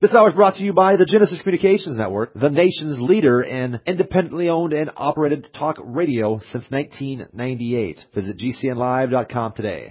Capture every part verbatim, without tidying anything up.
This hour is brought to you by the Genesis Communications Network, the nation's leader in independently owned and operated talk radio since nineteen ninety-eight. Visit G C N live dot com today.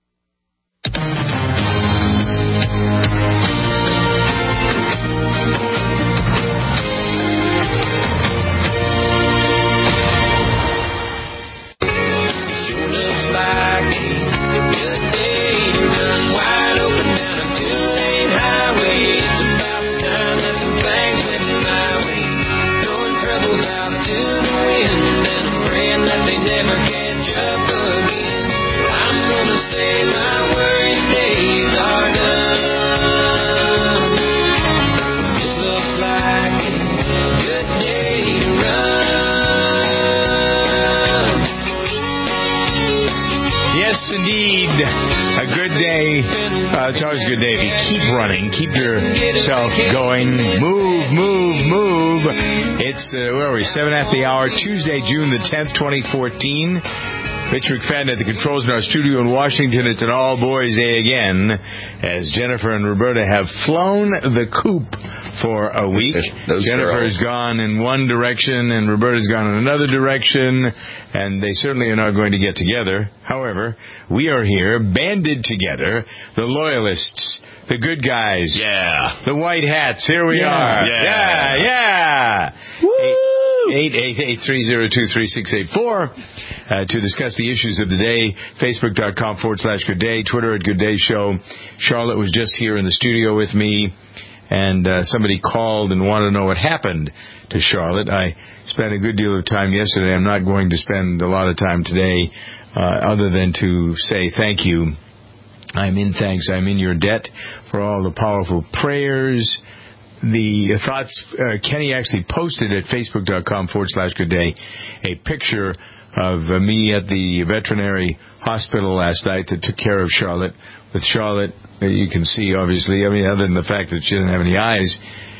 Indeed, a good day. Uh, it's always a good day if you keep running, keep yourself going, move, move, move. It's, uh, where are we, seven after the hour, Tuesday, June the tenth, twenty fourteen. Mitch McFadden at the controls in our studio in Washington. It's an all-boys day again, as Jennifer and Roberta have flown the coop for a week. Those Jennifer's girls. gone in one direction, and Roberta's gone in another direction, and they certainly are not going to get together. However, we are here, banded together, the loyalists, the good guys, yeah, the white hats. Here we yeah. are. Yeah, yeah. yeah. Woo! eight eight eight, three zero two, three six eight four uh, to discuss the issues of the day. Facebook.com forward slash Good Day. Twitter at Good Day Show. Charlotte was just here in the studio with me, and uh, somebody called and wanted to know what happened to Charlotte. I spent a good deal of time yesterday. I'm not going to spend a lot of time today uh, other than to say thank you. I'm in thanks. I'm in your debt for all the powerful prayers. The thoughts, uh, Kenny actually posted at Facebook.com forward slash Good Day a picture of uh, me at the veterinary hospital last night that took care of Charlotte. With Charlotte, uh, you can see, obviously, I mean, other than the fact that she doesn't have any eyes,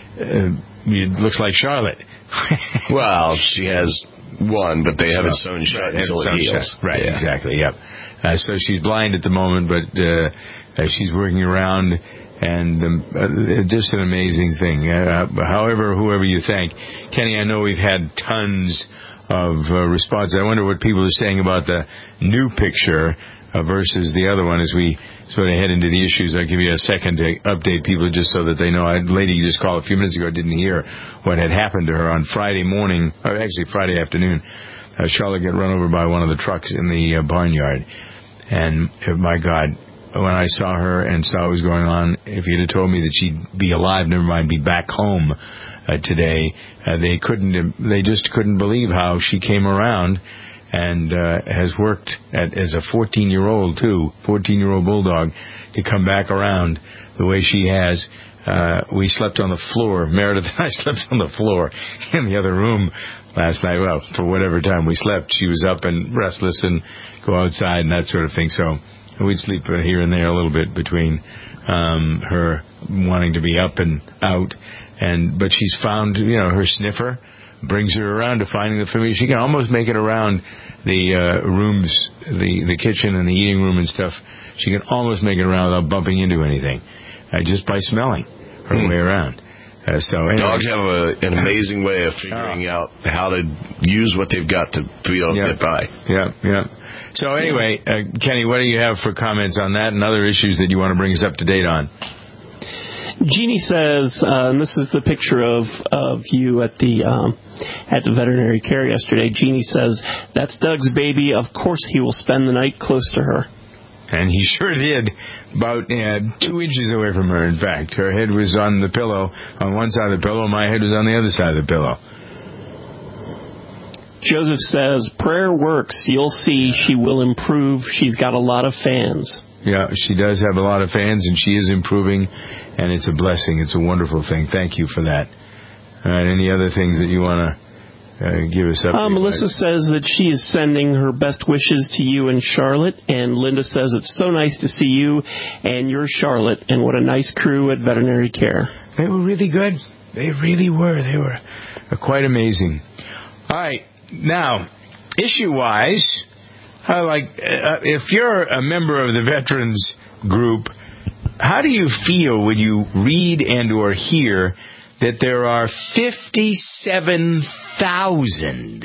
uh, it looks like Charlotte. Well, she has one, but they haven't sewn shut right, until it heals. Shut. Right, yeah. exactly, yep. Uh, so she's blind at the moment, but uh, uh, she's working around. And um, uh, just an amazing thing. Uh, however, whoever you thank. Kenny, I know we've had tons of uh, responses. I wonder what people are saying about the new picture uh, versus the other one as we sort of head into the issues. I'll give you a second to update people just so that they know. A lady just called a few minutes ago, didn't hear what had happened to her on Friday morning, or actually Friday afternoon. Uh, Charlotte got run over by one of the trucks in the uh, barnyard. And, uh, my God, when I saw her and saw what was going on, if you'd have told me that she'd be alive, never mind be back home uh, today, uh, they couldn't, they just couldn't believe how she came around and uh, has worked at, as a fourteen-year-old, too, fourteen-year-old bulldog, to come back around the way she has. Uh, we slept on the floor. Meredith and I slept on the floor in the other room last night. Well, for whatever time we slept, she was up and restless and go outside and that sort of thing, so we'd sleep here and there a little bit between um, her wanting to be up and out, and but she's found, you know, her sniffer brings her around to finding the familiar. She can almost make it around the uh, rooms, the the kitchen and the eating room and stuff. She can almost make it around without bumping into anything, uh, just by smelling her mm. way around. Uh, so anyway. Dogs have a, an amazing way of figuring oh. out how to use what they've got to be able to yep. get by. Yeah, yeah. So anyway, uh, Kenny, what do you have for comments on that and other issues that you want to bring us up to date on? Jeannie says, uh, and this is the picture of, of you at the um, at the veterinary care yesterday. Jeannie says, "That's Doug's baby. Of course he will spend the night close to her." And he sure did, about uh, two inches away from her, in fact. Her head was on the pillow, on one side of the pillow. My head was on the other side of the pillow. Joseph says, "Prayer works. You'll see she will improve. She's got a lot of fans." Yeah, she does have a lot of fans, and she is improving, and it's a blessing. It's a wonderful thing. Thank you for that. All right, any other things that you want to uh, give us up? Uh, Melissa says that she is sending her best wishes to you and Charlotte, and Linda says it's so nice to see you and your Charlotte, and what a nice crew at Veterinary Care. They were really good. They really were. They were quite amazing. All right, now, issue-wise, I like uh, if you're a member of the veterans group, how do you feel when you read and or hear that there are fifty-seven thousand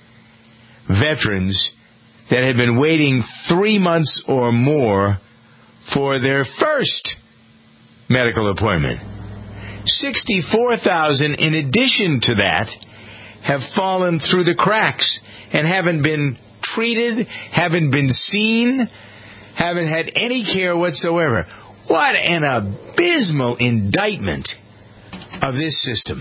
veterans that have been waiting three months or more for their first medical appointment? sixty-four thousand in addition to that have fallen through the cracks and haven't been treated, haven't been seen, haven't had any care whatsoever. What an abysmal indictment of this system.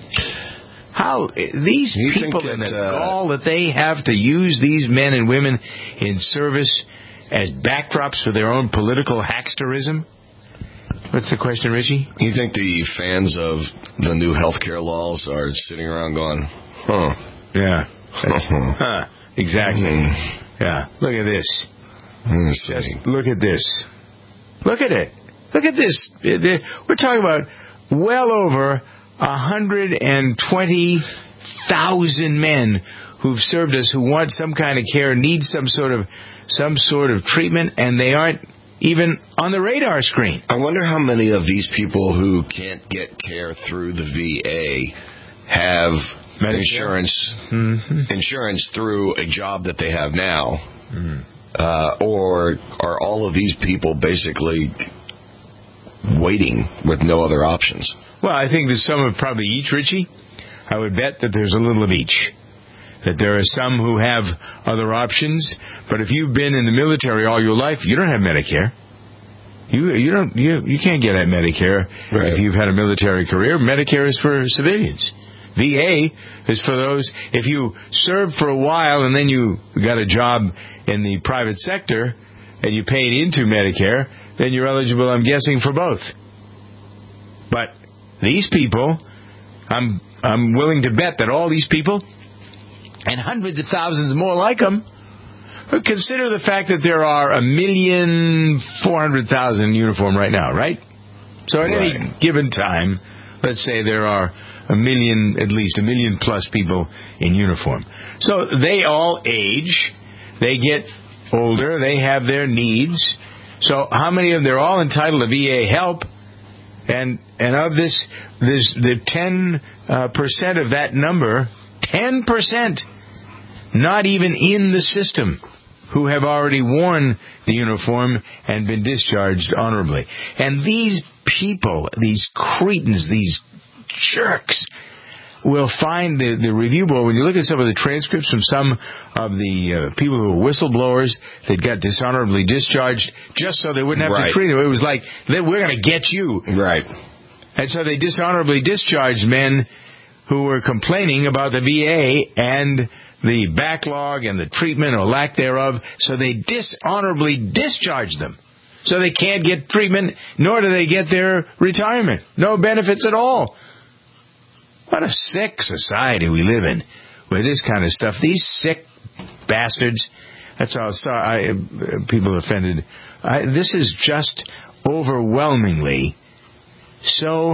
How these you people that, and the uh, gall that they have to use these men and women in service as backdrops for their own political hacksterism? What's the question, Richie? You think the fans of the new healthcare laws are sitting around going, huh? Yeah. Huh. Exactly. Mm. Yeah. Look at this. Just look at this. Look at it. Look at this. We're talking about well over one hundred twenty thousand men who've served us, who want some kind of care, need some sort of some sort of treatment, and they aren't even on the radar screen. I wonder how many of these people who can't get care through the V A have Medicare. insurance mm-hmm. insurance through a job that they have now. Mm. Uh, or are all of these people basically waiting with no other options? Well, I think there's some of probably each, Richie. I would bet that there's a little of each. That there are some who have other options, but if you've been in the military all your life, you don't have Medicare. You you don't you you can't get at Medicare right. If you've had a military career. Medicare is for civilians. V A is for those, if you served for a while and then you got a job in the private sector and you paid into Medicare, then you're eligible, I'm guessing, for both. But these people, I'm I'm willing to bet that all these people, and hundreds of thousands more like them, consider the fact that there are a million four hundred thousand in uniform right now, right? So at right. any given time, let's say there are a million, at least a million plus people in uniform. So they all age, they get older, they have their needs. So how many of them, they're all entitled to V A help, and and of this, this the ten percent of that number, ten percent, not even in the system, who have already worn the uniform and been discharged honorably. And these people, these cretins, these jerks, will find the, the review board. When you look at some of the transcripts from some of the uh, people who were whistleblowers that got dishonorably discharged just so they wouldn't have right. to treat them, it was like, we're going to get you. Right. And so they dishonorably discharged men who were complaining about the V A and the backlog and the treatment or lack thereof, so they dishonorably discharged them. So they can't get treatment, nor do they get their retirement. No benefits at all. What a sick society we live in with this kind of stuff. These sick bastards. That's all. Sorry, I, people offended. I, this is just overwhelmingly so,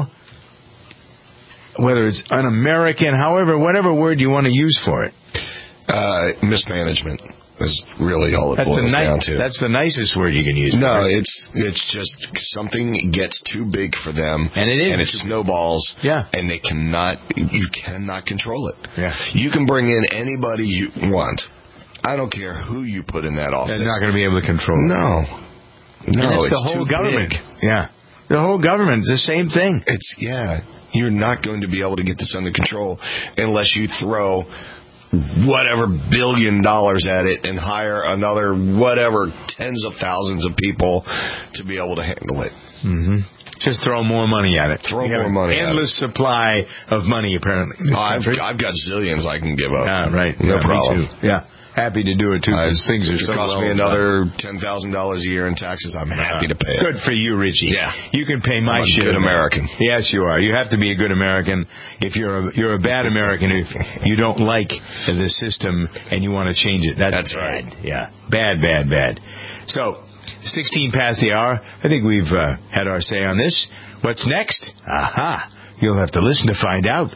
whether it's un-American, however, whatever word you want to use for it. Uh, mismanagement is really all it that's boils ni- down to. That's the nicest word you can use. No, it's it's just something gets too big for them, and it is, and it snowballs. Yeah, and they cannot, you cannot control it. Yeah, you can bring in anybody you want. I don't care who you put in that office. They're not going to be able to control it. No, no, and it's, it's the whole too government. big. Yeah, the whole government is the same thing. It's yeah. You're not going to be able to get this under control unless you throw whatever billion dollars at it and hire another whatever tens of thousands of people to be able to handle it. Mm-hmm. Just throw more money at it. Throw you more money endless at it. supply of money, apparently. Oh, I've, I've got zillions I can give up. Ah, right. No yeah, problem. Me too. Yeah. Happy to do it, too, because uh, things are so It costs well me another done. ten thousand dollars a year in taxes. I'm happy uh, to pay it. Good for you, Richie. Yeah. You can pay my I'm a share. good American. Yes, you are. You have to be a good American. If you're a, you're a bad American, if you don't like the system and you want to change it. That's, That's bad. right. Yeah. Bad, bad, bad. So, sixteen past the hour. I think we've uh, had our say on this. What's next? Aha. You'll have to listen to find out.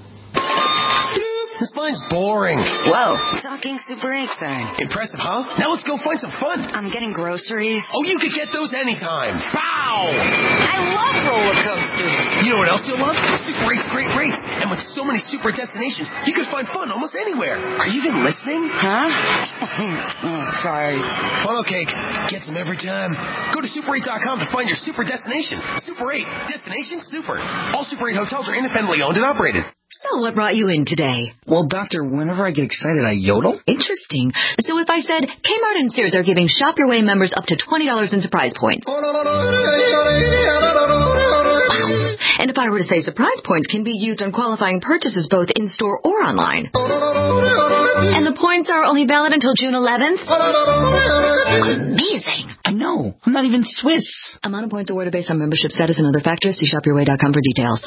This line's boring. Whoa. Talking Super eight thing. Impressive, huh? Now let's go find some fun. I'm getting groceries. Oh, you could get those anytime. Bah! Wow! I love roller coasters. You know what else you'll love? Super eight's great rates. And with so many super destinations, you can find fun almost anywhere. Are you even listening? Huh? oh, sorry. Funnel cake. Gets them every time. Go to super eight dot com to find your super destination. Super eight. Destination super. All Super eight hotels are independently owned and operated. So what brought you in today? Well, doctor, whenever I get excited, I yodel. Interesting. So if I said Kmart and Sears are giving Shop Your Way members up to twenty dollars in surprise points. And if I were to say surprise points can be used on qualifying purchases both in-store or online. And the points are only valid until June eleventh? Amazing. I know. I'm not even Swiss. Amount of points awarded based on membership status and other factors. See shop your way dot com for details.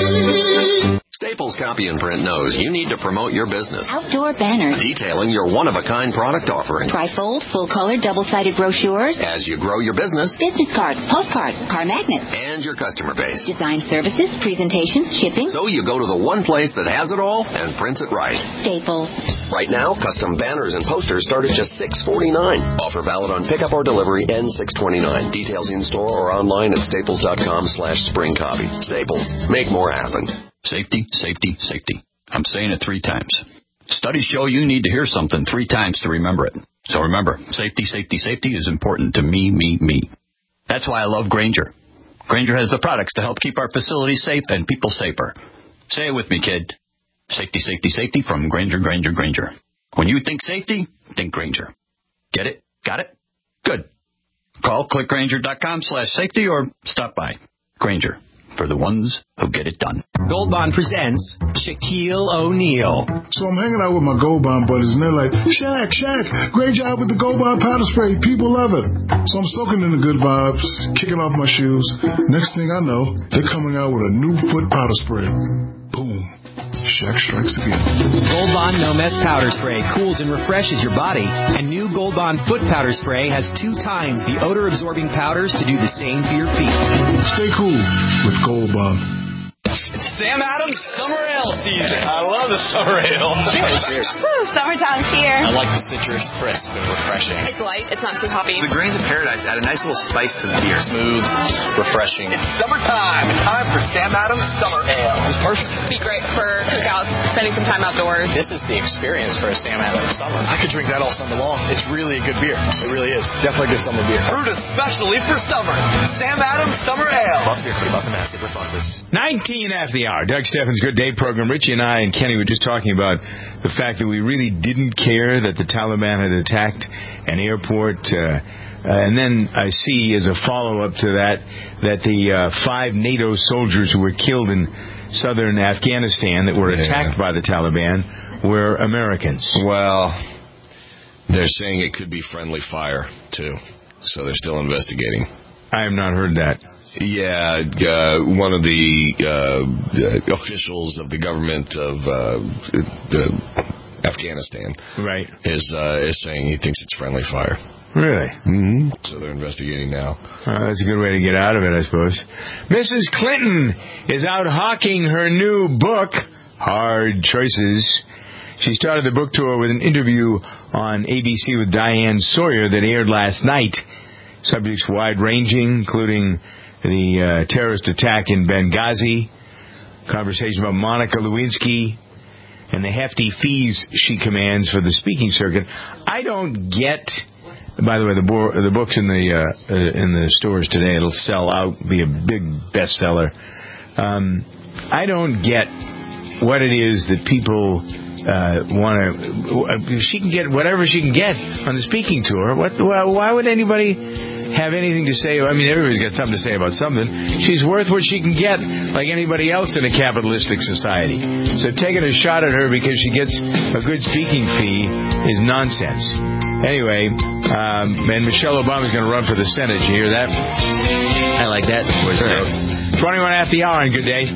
Staples Copy and Print knows you need to promote your business. Outdoor banners. Detailing your one-of-a-kind product offering. Trifold, full-color, double-sided brochures. As you grow your business. Business cards, postcards, car magnets. And your customer base. Design services, presentations, shipping. So you go to the one place that has it all and prints it right. Staples. Right now, custom banners and posters start at just six forty-nine. Offer valid on pickup or delivery N six twenty-nine. Details in-store or online at staples dot com slash spring copy. Staples. Make more happen. Safety, safety, safety. I'm saying it three times. Studies show you need to hear something three times to remember it. So remember, safety, safety, safety is important to me, me, me. That's why I love Grainger. Grainger has the products to help keep our facilities safe and people safer. Say it with me, kid. Safety, safety, safety from Grainger, Grainger, Grainger. When you think safety, think Grainger. Get it? Got it? Good. Call click grainger dot com slash safety or stop by. Grainger. For the ones who get it done. Gold Bond presents Shaquille O'Neal. So I'm hanging out with my Gold Bond buddies, and they're like, Shaq, Shaq, great job with the Gold Bond powder spray. People love it. So I'm soaking in the good vibes, kicking off my shoes. Next thing I know, they're coming out with a new foot powder spray. Boom. Shaq strikes again. Gold Bond No Mess Powder Spray cools and refreshes your body. And new Gold Bond Foot Powder Spray has two times the odor-absorbing powders to do the same for your feet. Stay cool with Gold Bond. It's Sam Adams Summer Ale season. I love the summer ale. Cheers. Cheers. Woo, summertime's here. I like the citrus, crisp and refreshing. It's light. It's not too hoppy. The grains of paradise add a nice little spice to the beer. Smooth, refreshing. It's summertime. Time for Sam Adams Summer Ale. It's perfect. It'd be great for cookouts, spending some time outdoors. This is the experience for a Sam Adams summer. I could drink that all summer long. It's really a good beer. It really is. Definitely a good summer beer. Brewed especially for summer. Sam Adams Summer Ale. Boston Beer Company, Boston, Mass. Responsibly. nineteen after the hour. Doug Steffens' Good Day program. Richie and I and Kenny were just talking about the fact that we really didn't care that the Taliban had attacked an airport. Uh, uh, and then I see, as a follow-up to that, that the uh, five NATO soldiers who were killed in southern Afghanistan that were attacked yeah. by the Taliban were Americans. Well, they're saying it could be friendly fire, too. So they're still investigating. I have not heard that. Yeah, uh, one of the uh, officials of the government of uh, the Afghanistan right. is uh, is saying he thinks it's friendly fire. Really? Mm-hmm. So they're investigating now. Uh, that's a good way to get out of it, I suppose. Missus Clinton is out hawking her new book, Hard Choices. She started the book tour with an interview on A B C with Diane Sawyer that aired last night. Subjects wide-ranging, including the uh, terrorist attack in Benghazi, conversation about Monica Lewinsky, and the hefty fees she commands for the speaking circuit. I don't get. By the way, the, bo- the book's in the uh, uh, in the stores today. It'll sell out, be a big bestseller. Um, I don't get what it is that people uh, want to. She can get whatever she can get on the speaking tour. What? Well, why would anybody have anything to say? I mean, everybody's got something to say about something. She's worth what she can get, like anybody else in a capitalistic society. So taking a shot at her because she gets a good speaking fee is nonsense. Anyway, um, and Michelle Obama's going to run for the Senate. You hear that? I like that. twenty-one after the hour on Good Day.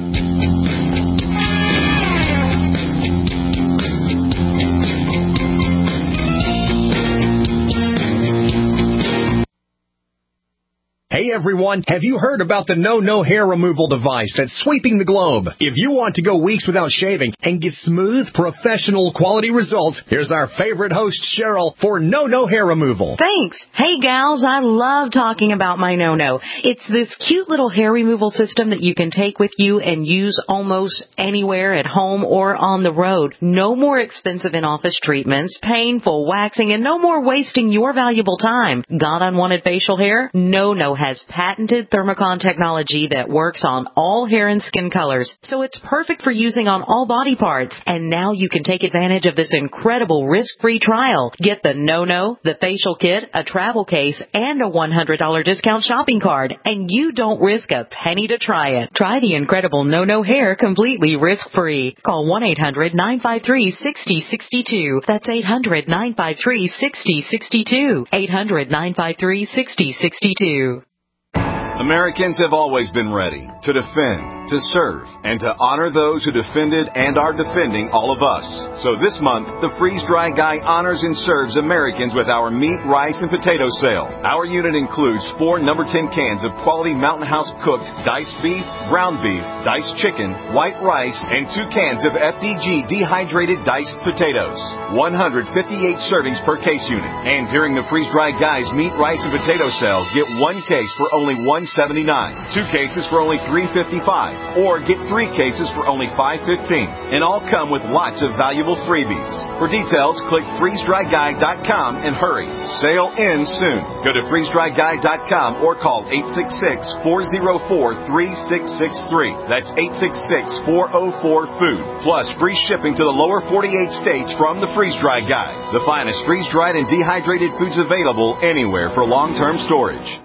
Hey everyone, have you heard about the No No hair removal device that's sweeping the globe? If you want to go weeks without shaving and get smooth, professional quality results, here's our favorite host, Cheryl, for No No hair removal. Thanks. Hey gals, I love talking about my No No. It's this cute little hair removal system that you can take with you and use almost anywhere at home or on the road. No more expensive in-office treatments, painful waxing, and no more wasting your valuable time. Got unwanted facial hair? No No has patented Thermocon technology that works on all hair and skin colors, so it's perfect for using on all body parts. And now you can take advantage of this incredible risk-free trial. Get the No No, the facial kit, a travel case, and a one hundred dollars discount shopping card, and you don't risk a penny to try it. Try the incredible No No hair completely risk-free. Call one eight hundred nine five three six zero six two. That's eight hundred nine five three six zero six two. eight hundred nine five three six zero six two. Americans have always been ready to defend, to serve, and to honor those who defended and are defending all of us. So this month, the Freeze-Dry Guy honors and serves Americans with our meat, rice, and potato sale. Our unit includes four number ten cans of quality Mountain House cooked diced beef, ground beef, diced chicken, white rice, and two cans of F D G dehydrated diced potatoes. one hundred fifty-eight servings per case unit. And during the Freeze-Dry Guy's meat, rice, and potato sale, get one case for only one seventy-nine, two cases for only three fifty-five, or get three cases for only five fifteen, and all come with lots of valuable freebies. For details, click freeze dry guy dot com and hurry. Sale ends soon. Go to freeze dry guy dot com or call eight six six, four zero four, three six six three. That's eight six six, four zero four, food. Plus free shipping to the lower forty-eight states from the Freeze-Dry Guy. The finest freeze-dried and dehydrated foods available anywhere for long-term storage.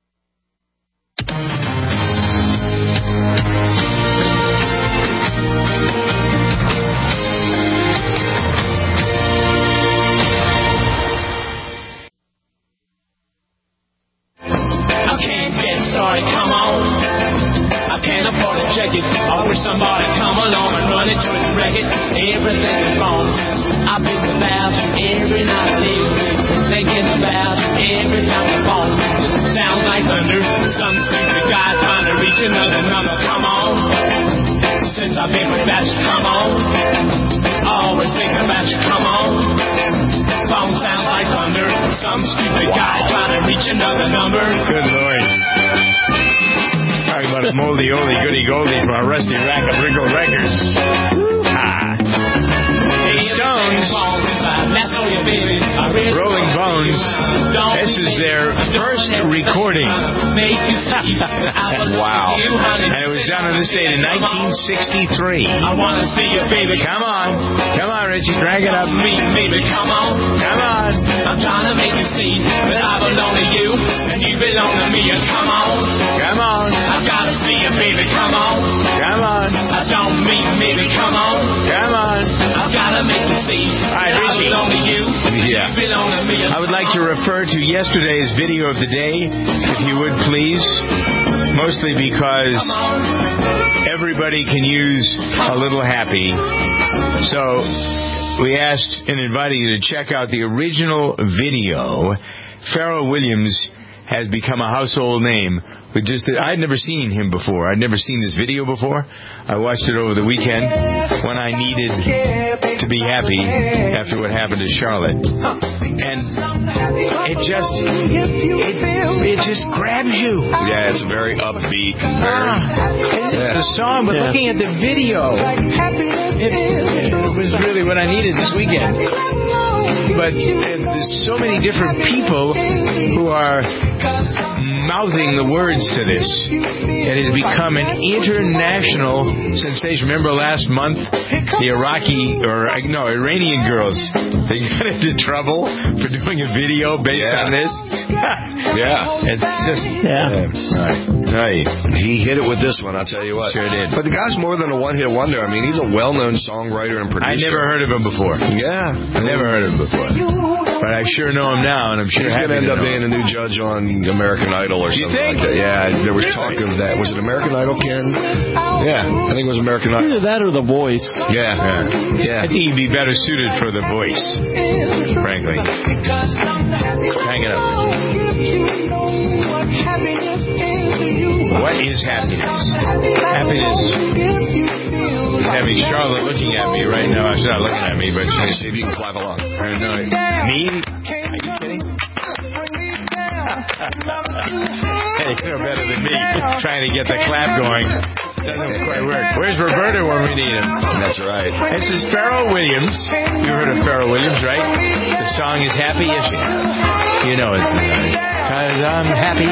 Somebody come along and run into the wreckage. Everything is wrong. I've been about you every night lately, thinking about you every time I phone. Sounds like thunder. Some stupid guy trying to reach another number. Come on. Since I've been without you, come on. Always think about you. Come on. Phone sounds like thunder. Some stupid guy trying to reach another number. Good Lord. Talking about a moldy, oldie, goody, goldie from a rusty rack of wrinkled records. Ah. Hey, Stones. Rolling Bones. This is their first recording. Wow. And it was done on this date in nineteen sixty-three. I want to see you, baby. Come on. Come on, Richie. Drag it up. Me, baby, come on. Come on. I'm trying to make you see that I belong to you and you belong to me. Come on. Come on. I've got to see you, baby. Come on. Come on. I don't mean maybe. Come on. Come on. I've got to make you see All right, that Richie. I belong to you. Yeah. You belong to me. I would like to refer to yesterday's video of the day, if you would please, mostly because everybody can use a little happy. So we asked and invited you to check out the original video. Pharrell Williams has become a household name. With just the, I'd never seen him before. I'd never seen this video before. I watched it over the weekend when I needed to be happy after what happened to Charlotte. And it just it, it just grabs you. Yeah, it's very upbeat. Very, ah, it's yeah. the song, but yeah. looking at the video, it, it was really what I needed this weekend. But and there's so many different people who are mouthing the words to this. It has become an international sensation. Remember last month, the Iraqi, or no, Iranian girls, they got into trouble for doing a video based yeah. on this? Yeah. It's just, yeah. Uh, right. Right. He hit it with this one, I'll tell you what. Sure did. But the guy's more than a one-hit wonder. I mean, he's a well-known songwriter and producer. I never heard of him before. Yeah. I never heard of him before. But I sure know him now, and I'm sure he's happy going to end up know. being a new judge on American Idol or you something think? like that. Yeah, there was talk of that. Was it American Idol, Ken? Yeah, I think it was American Idol. Either that or The Voice. Yeah, yeah. yeah. I think he'd be better suited for The Voice, frankly. Hang it up. What is happiness? Happiness is having Charlotte looking at me right now. She's not looking at me, but she's... See if you can clap along. I don't know. Me? Are you kidding? Hey, you're better than me. Trying to get the clap going. Doesn't quite work. Where's Roberta when we need him? That's right. This is Pharrell Williams. You heard of Pharrell Williams, right? The song is Happy. Yes, you have. You know it. Cause I'm happy.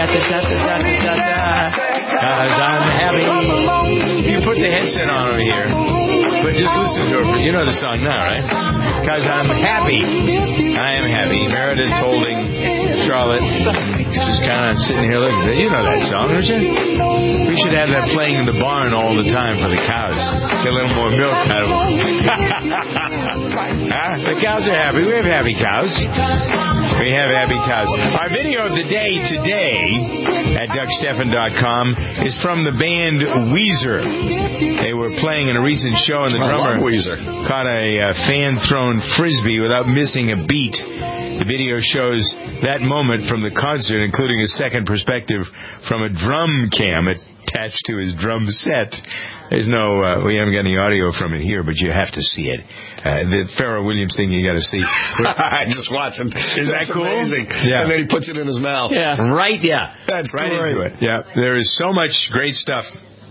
Cause I'm happy. You put the headset on over here. But just listen to it. You know the song now, right? Cause I'm happy. I am happy. Meredith's holding Charlotte. She's kind of sitting here looking. You know that song, don't you? We should have that playing in the barn all the time for the cows. Get a little more milk out of them. Huh? The cows are happy. We have happy cows. We have happy cows. Our video of the day today at Doug Stephan dot com is from the band Weezer. They were playing in a recent show, and the drummer caught a uh, fan-thrown frisbee without missing a beat. The video shows that moment from the concert, including a second perspective from a drum cam attached to his drum set. There's no, uh, we haven't got any audio from it here, but you have to see it. Uh, the Pharrell Williams thing you got to see. I just watched him. Is that That's cool? Amazing. Yeah. And then he puts it in his mouth. Yeah. Right, yeah. That's right great. into it. Yeah. There is so much great stuff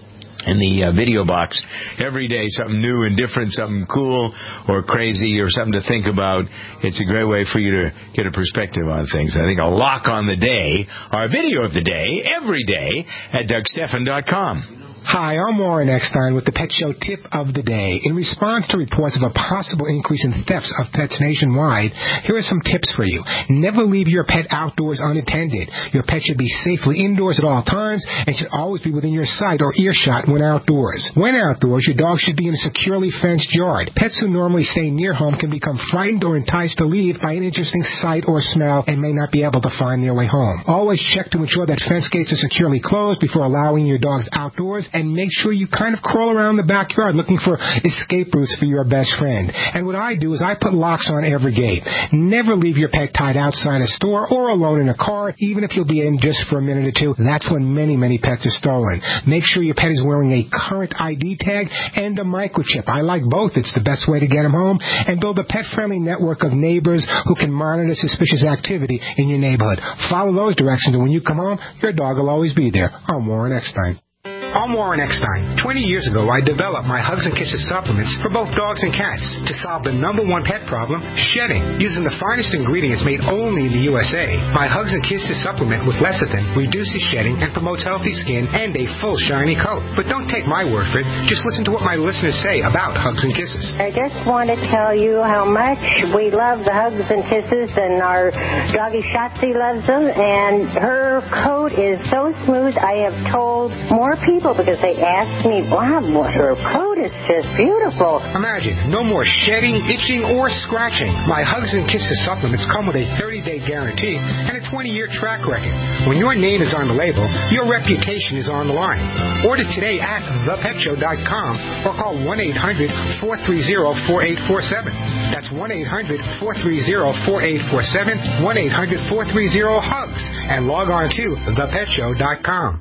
in the uh, video box. Every day, something new and different, something cool or crazy or something to think about. It's a great way for you to get a perspective on things. I think a lock on the day, our video of the day, every day at Doug Stephan dot com. Hi, I'm Warren Eckstein with the Pet Show Tip of the Day. In response to reports of a possible increase in thefts of pets nationwide, here are some tips for you. Never leave your pet outdoors unattended. Your pet should be safely indoors at all times and should always be within your sight or earshot when outdoors. When outdoors, your dog should be in a securely fenced yard. Pets who normally stay near home can become frightened or enticed to leave by an interesting sight or smell and may not be able to find their way home. Always check to ensure that fence gates are securely closed before allowing your dogs outdoors, and make sure you kind of crawl around the backyard looking for escape routes for your best friend. And what I do is I put locks on every gate. Never leave your pet tied outside a store or alone in a car, even if you'll be in just for a minute or two. That's when many, many pets are stolen. Make sure your pet is wearing a current I D tag and a microchip. I like both. It's the best way to get them home. And build a pet-friendly network of neighbors who can monitor suspicious activity in your neighborhood. Follow those directions, and when you come home, your dog will always be there. I'm Warren Eckstein. I'm Warren Eckstein. Twenty years ago, I developed my Hugs and Kisses supplements for both dogs and cats to solve the number one pet problem, shedding. Using the finest ingredients made only in the U S A, my Hugs and Kisses supplement with lecithin reduces shedding and promotes healthy skin and a full shiny coat. But don't take my word for it. Just listen to what my listeners say about Hugs and Kisses. I just want to tell you how much we love the Hugs and Kisses, and our doggy Shotzi loves them, and her coat is so smooth. I have told more people because they asked me, wow, her coat is just beautiful. Imagine, no more shedding, itching, or scratching. My Hugs and Kisses supplements come with a thirty-day guarantee and a twenty-year track record. When your name is on the label, your reputation is on the line. Order today at the pet show dot com or call one eight hundred four three zero four eight four seven. That's one eight hundred four three zero four eight four seven, one eight hundred four three zero HUGS, and log on to the pet show dot com.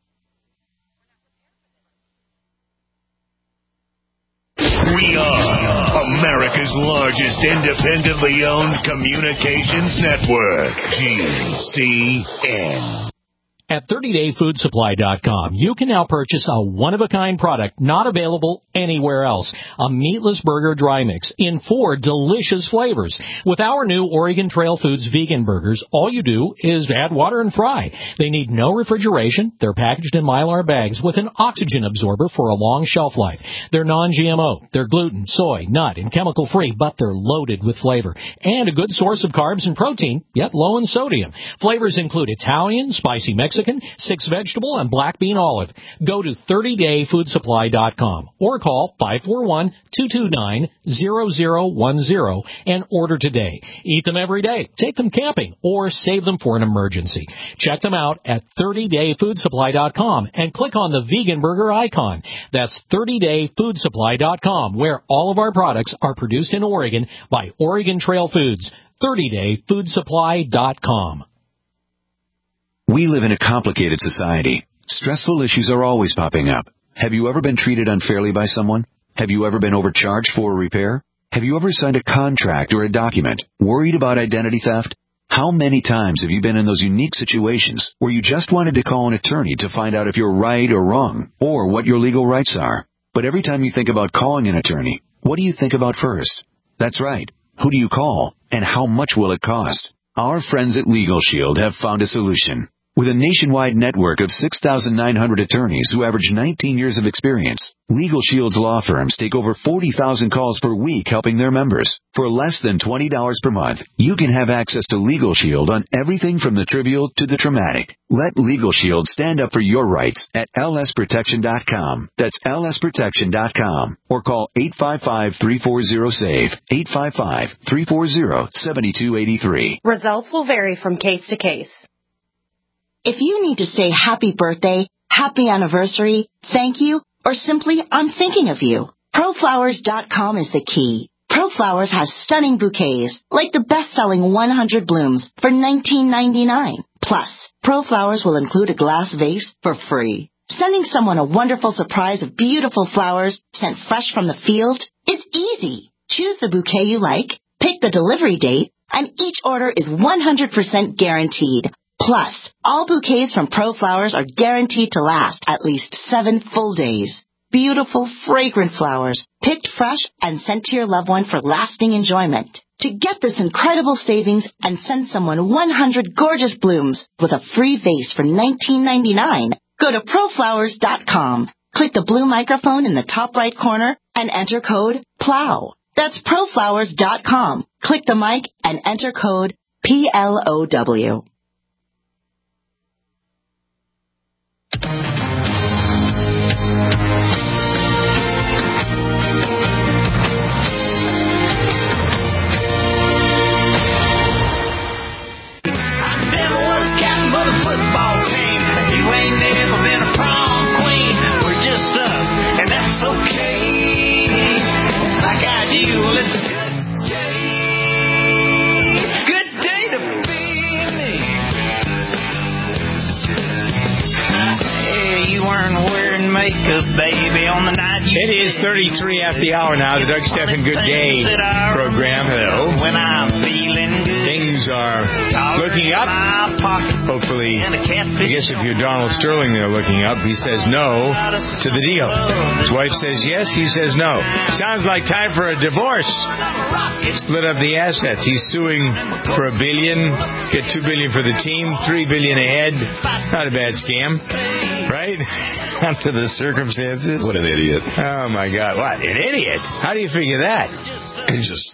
We are America's largest independently owned communications network, G C N. At thirty day food supply dot com, you can now purchase a one-of-a-kind product not available anywhere else. A meatless burger dry mix in four delicious flavors. With our new Oregon Trail Foods vegan burgers, all you do is add water and fry. They need no refrigeration. They're packaged in Mylar bags with an oxygen absorber for a long shelf life. They're non G M O. They're gluten, soy, nut, and chemical-free, but they're loaded with flavor. And a good source of carbs and protein, yet low in sodium. Flavors include Italian, spicy Mexican, Mexican, six vegetable, and black bean olive. Go to thirty day food supply dot com or call five four one, two two nine, zero zero one zero and order today. Eat them every day, take them camping, or save them for an emergency. Check them out at thirty day food supply dot com and click on the vegan burger icon. That's thirty day food supply dot com, where all of our products are produced in Oregon by Oregon Trail Foods. thirty day food supply dot com. We live in a complicated society. Stressful issues are always popping up. Have you ever been treated unfairly by someone? Have you ever been overcharged for a repair? Have you ever signed a contract or a document worried about identity theft? How many times have you been in those unique situations where you just wanted to call an attorney to find out if you're right or wrong, or what your legal rights are? But every time you think about calling an attorney, what do you think about first? That's right. Who do you call, and how much will it cost? Our friends at Legal Shield have found a solution. With a nationwide network of six thousand nine hundred attorneys who average nineteen years of experience, Legal Shield's law firms take over forty thousand calls per week helping their members. For less than twenty dollars per month, you can have access to Legal Shield on everything from the trivial to the traumatic. Let Legal Shield stand up for your rights at L S protection dot com. That's L S protection dot com. Or call eight five five, three four zero, S A V E, eight five five, three four zero, seven two eight three. Results will vary from case to case. If you need to say happy birthday, happy anniversary, thank you, or simply I'm thinking of you, Pro Flowers dot com is the key. ProFlowers has stunning bouquets, like the best-selling one hundred blooms for nineteen ninety-nine. Plus, ProFlowers will include a glass vase for free. Sending someone a wonderful surprise of beautiful flowers sent fresh from the field is easy. Choose the bouquet you like, pick the delivery date, and each order is one hundred percent guaranteed. Plus, all bouquets from ProFlowers are guaranteed to last at least seven full days. Beautiful, fragrant flowers, picked fresh and sent to your loved one for lasting enjoyment. To get this incredible savings and send someone one hundred gorgeous blooms with a free vase for nineteen ninety-nine, go to Pro Flowers dot com. Click the blue microphone in the top right corner and enter code PLOW. That's Pro Flowers dot com. Click the mic and enter code P L O W. Baby, on the night you it is thirty-three after the hour now. The Doug Stephan Good Day program. Hello. When I'm feeling good. Things are looking up. Hopefully, I guess if you're Donald Sterling, they're looking up. He says no to the deal. His wife says yes. He says no. Sounds like time for a divorce. Split up the assets. He's suing for a billion. Get two billion for the team. Three billion ahead. Not a bad scam, right? After the circumstances. What an idiot. Oh, my God. What? An idiot? How do you figure that? He just...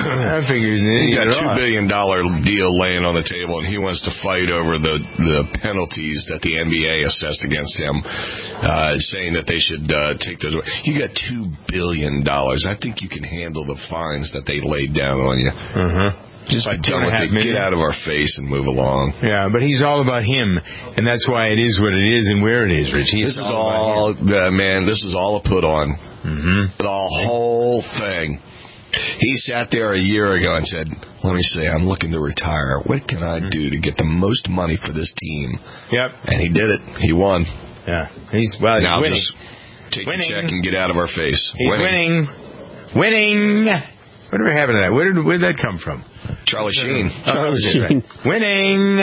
I figure he's an idiot. He got a two billion dollars deal laying on the table, and he wants to fight over the, the penalties that the N B A assessed against him, uh, saying that they should uh, take those away. You got two billion dollars. I think you can handle the fines that they laid down on you. Uh-huh. Just like done with it. Get out of our face and move along. Yeah, but he's all about him, and that's why it is what it is and where it is, Rich. He's this is all, uh, man, this is all a put on. Mm-hmm. The whole thing. He sat there a year ago and said, let me see, I'm looking to retire. What can I do to get the most money for this team? Yep. And he did it. He won. Yeah. He's, well, he's now winning. Just take winning. the check and get out of our face. He's winning. Winning. winning. Whatever happened to that? Where did, where did that come from? Charlie Sheen. Oh, Charlie Sheen. Right. Winning.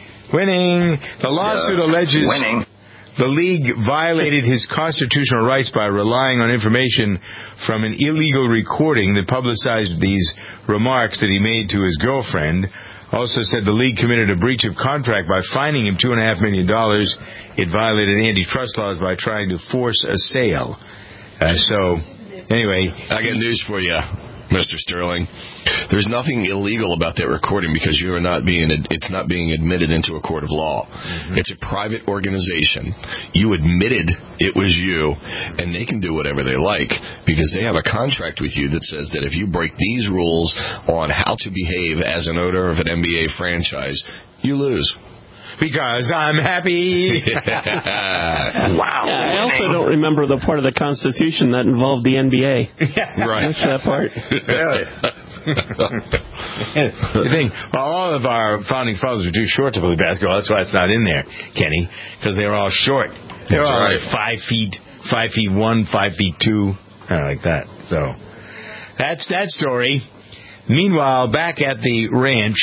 Winning. The lawsuit yeah. alleges... Winning. The league violated his constitutional rights by relying on information from an illegal recording that publicized these remarks that he made to his girlfriend. Also said the league committed a breach of contract by fining him two and a half million dollars. It violated antitrust laws by trying to force a sale. Uh, so, anyway, I got news for you, Mister Sterling. There's nothing illegal about that recording because you are not being it's not being admitted into a court of law. Mm-hmm. It's a private organization. You admitted it was you, and they can do whatever they like because they have a contract with you that says that if you break these rules on how to behave as an owner of an N B A franchise, you lose. Because I'm happy. Wow. Yeah, I also don't remember the part of the Constitution that involved the N B A. Yeah. Right. That's that part. Really? The thing, well, all of our founding fathers were too short to play basketball. That's why it's not in there, Kenny, because they were all short. They were That's all right. like five feet, five feet one, five feet two, kind of like that. So that's that story. Meanwhile, back at the ranch,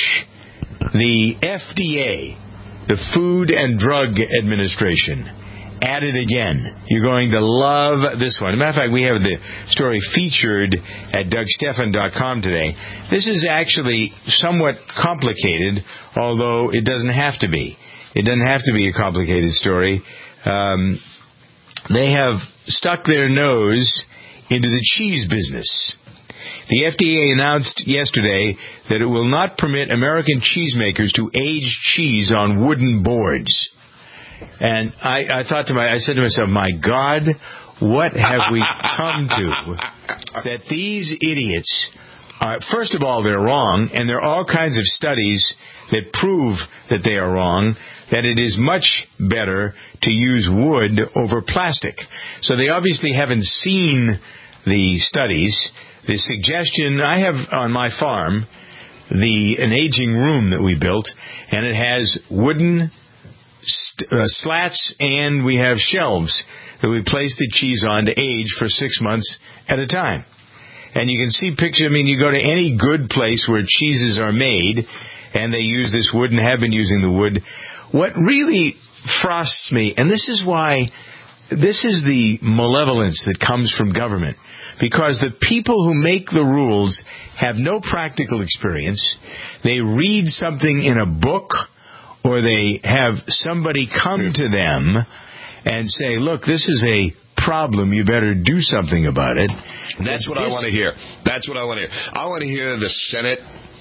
the F D A, the Food and Drug Administration, at it again. You're going to love this one. As a matter of fact, we have the story featured at Doug Stephan dot com today. This is actually somewhat complicated, although it doesn't have to be. It doesn't have to be a complicated story. Um, they have stuck their nose into the cheese business. The F D A announced yesterday that it will not permit American cheesemakers to age cheese on wooden boards. And I, I thought to my, I said to myself, my God, what have we come to? That these idiots are, first of all, they're wrong, and there are all kinds of studies that prove that they are wrong, that it is much better to use wood over plastic. So they obviously haven't seen the studies. The suggestion, I have on my farm, the an aging room that we built, and it has wooden st- uh, slats, and we have shelves that we place the cheese on to age for six months at a time. And you can see pictures, I mean, you go to any good place where cheeses are made, and they use this wood and have been using the wood. What really frosts me, and this is why, this is the malevolence that comes from government. Because the people who make the rules have no practical experience. They read something in a book, or they have somebody come to them and say, look, this is a problem, you better do something about it. That's what I want to hear. That's what I want to hear. I want to hear the Senate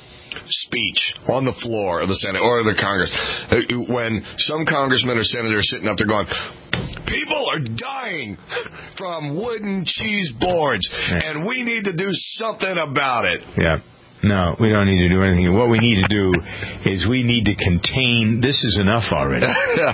speech on the floor of the Senate or the Congress when some congressman or senator is sitting up there going, people are dying from wooden cheese boards, and we need to do something about it. Yeah. No, we don't need to do anything. What we need to do is we need to contain. This is enough already.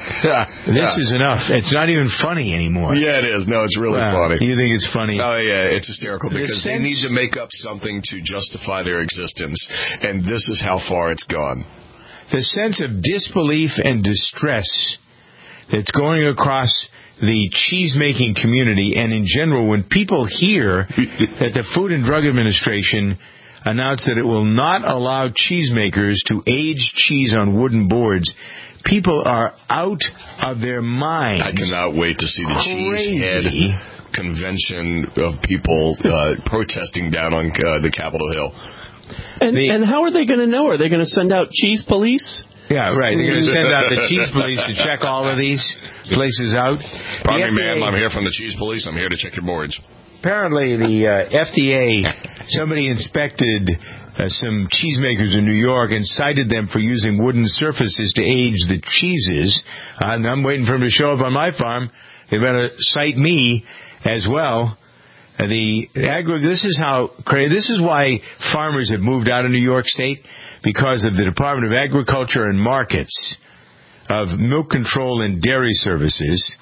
yeah. This yeah. is enough. It's not even funny anymore. Yeah, it is. No, it's really uh, funny. You think it's funny? Oh, yeah, it's hysterical because sense... they need to make up something to justify their existence, and this is how far it's gone. The sense of disbelief and distress that's going across the cheese-making community, and in general, when people hear that the Food and Drug Administration announced that it will not allow cheesemakers to age cheese on wooden boards, people are out of their minds. I cannot wait to see the Crazy. Cheesehead convention of people uh, protesting down on uh, the Capitol Hill. And, the, and how are they going to know? Are they going to send out cheese police? Yeah, right. They're going to send out the cheese police to check all of these places out. Pardon me, ma'am. I'm here from the cheese police. I'm here to check your boards. Apparently, the uh, F D A, somebody inspected uh, some cheesemakers in New York and cited them for using wooden surfaces to age the cheeses. Uh, and I'm waiting for them to show up on my farm. They better cite me as well. Uh, the agri- This is how crazy. This is why farmers have moved out of New York State, because of the Department of Agriculture and Markets of Milk Control and Dairy Services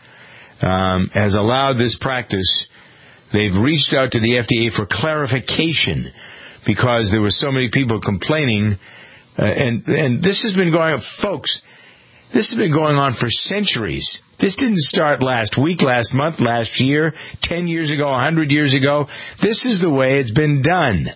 um, has allowed this practice. They've reached out to the F D A for clarification because there were so many people complaining. Uh, and, and this has been going on, folks, this has been going on for centuries. This didn't start last week, last month, last year, ten years ago, a hundred years ago. This is the way it's been done.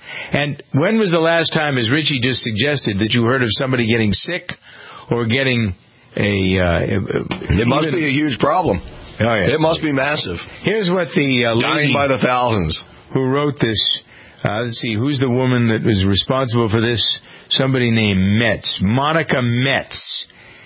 And when was the last time, as Richie just suggested, that you heard of somebody getting sick or getting a... Uh, it must even, be a huge problem. Oh, yeah. It must be massive. Here's what the uh, lady dying by the thousands who wrote this. Uh, let's see, who's the woman that was responsible for this? Somebody named Metz. Monica Metz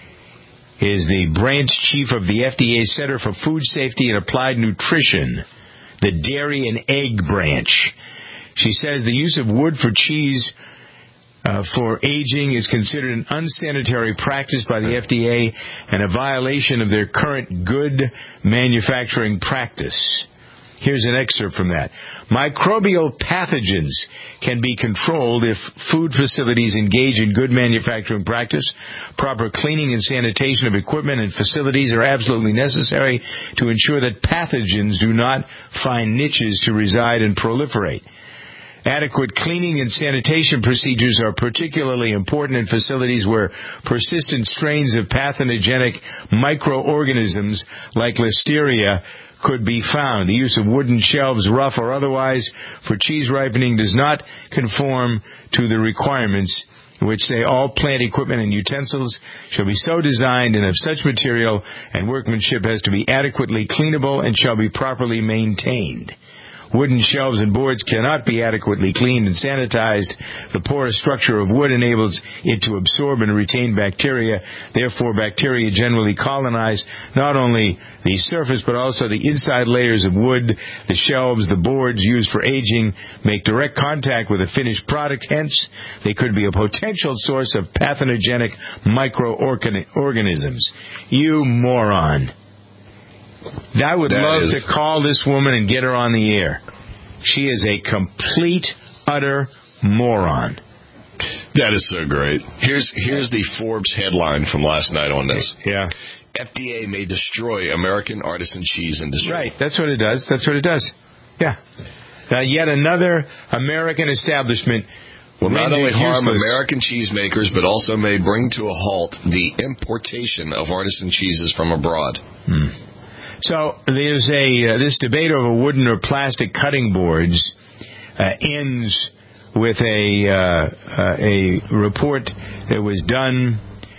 is the branch chief of the F D A Center for Food Safety and Applied Nutrition, the dairy and egg branch. She says the use of wood for cheese Uh, for aging is considered an unsanitary practice by the F D A and a violation of their current good manufacturing practice. Here's an excerpt from that. Microbial pathogens can be controlled if food facilities engage in good manufacturing practice. Proper cleaning and sanitation of equipment and facilities are absolutely necessary to ensure that pathogens do not find niches to reside and proliferate. Adequate cleaning and sanitation procedures are particularly important in facilities where persistent strains of pathogenic microorganisms like Listeria could be found. The use of wooden shelves, rough or otherwise, for cheese ripening does not conform to the requirements, which say all plant equipment and utensils shall be so designed and of such material and workmanship as to be adequately cleanable and shall be properly maintained. Wooden shelves and boards cannot be adequately cleaned and sanitized. The porous structure of wood enables it to absorb and retain bacteria. Therefore, bacteria generally colonize not only the surface but also the inside layers of wood. The shelves, the boards used for aging make direct contact with a finished product. Hence, they could be a potential source of pathogenic microorganisms. You moron. I would that love is... to call this woman and get her on the air. She is a complete, utter moron. That is so great. Here's here's the Forbes headline from last night on this. Yeah. F D A may destroy American artisan cheese industry. Right. That's what it does. That's what it does. Yeah. Uh, yet another American establishment will not only harm useless. American cheesemakers, but also may bring to a halt the importation of artisan cheeses from abroad. Hmm. So there's a uh, this debate over wooden or plastic cutting boards uh, ends with a uh, uh, a report that was done,